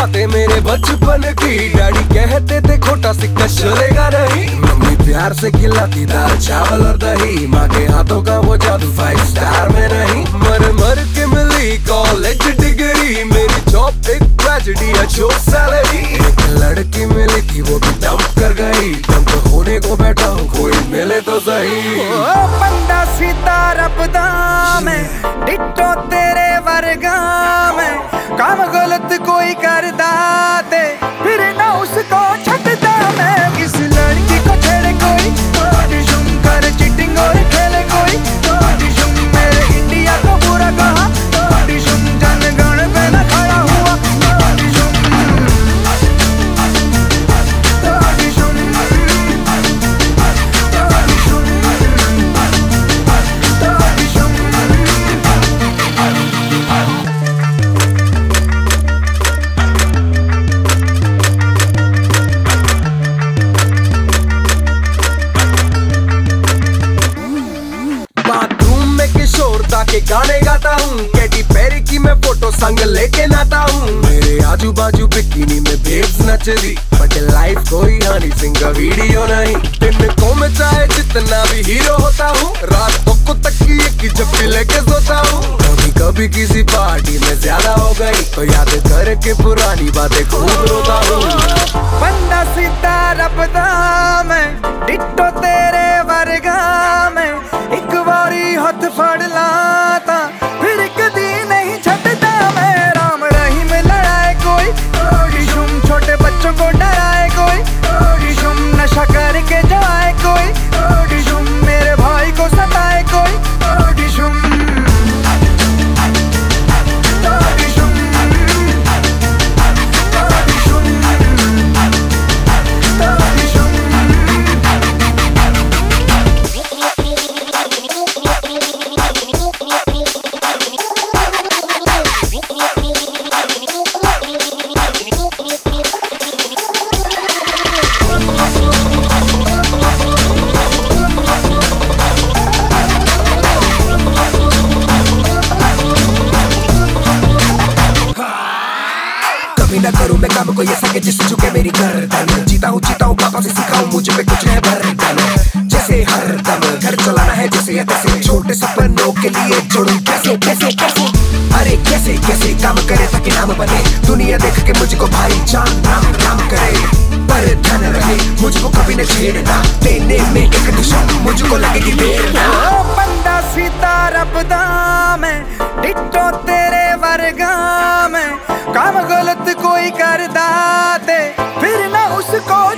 बातें मेरे बचपन की। डैडी कहते थे खोटा सिक्का चलेगा नहीं। मम्मी प्यार से खिलाती दाल चावल और दही। माँ के हाथों का वो जादू 5 स्टार में नहीं। मर मर के मिली कॉलेज डिग्री। मेरी जॉब एक ट्रेजेडी है, जो सैलरी। एक लड़की मिली थी वो भी डंप कर गई। डंप होने को बैठा हूँ, कोई मिले तो सही। बंदा सीधा रबदा में, डिट्टो तेरे वर्गा में। काम गलत कोई करदा ते फिर ना उसको छटदा मैं। किस लड़की को छेड़े कोई, झुम कर चीटिंग और खेले कोई। झुम मेरे इंडिया को बुरा कहा, झुम जनगण पे न खड़ा हुआ। के गाने गाता हूँ, कैटी पेरी की मैं फोटो संग लेके नाता हूँ। मेरे आजू बाजू बिकिनी में बेब्स नच रही, बट लाइफ कोई हनी सिंह का वीडियो नहीं। दिन को मैं चाहे जितना भी हीरो होता हूँ, रातों को तकिए की जप्पी लेके सोता हूँ। कभी कभी किसी पार्टी में ज्यादा हो गई तो याद करके पुरानी बातें खूब रोता हूँ। बंदा सीधा रबदा में, डिट्टो तेरे वर्गा में। एक बारी हाथ फड़ लाता फिर कदी नहीं छटता मैं। राम रहीम लड़ाए कोई, झुम छोटे बच्चों को डराए कोई। झुम नशा करके जाए कोई, झुम मेरे भाई को सताए कोई। झुम ना करूं मैं काम कोई ऐसा कि जिससे झुके मेरी गर्दन। जीता हूँ पापा से सिखाऊं, मुझ पे कुछ है बर्डन। जैसे हर दम घर चलाना है जैसे या तैसे, छोटे सपनों के लिए जोड़ूं कैसे कैसे कैसे। अरे कैसे कैसे काम करे ताकि नाम बने, दुनिया देख के मुझको भाई जान राम राम करे। पर ध्यान रहे मुझको कभी न छेड़ना, देने में एक दिशा मुझको लगेगी देर ना। बंदा सीधा रबदा में, डिट्टो तेरे वर्गा में। काम गलत कोई करदा ते फिर ना उसको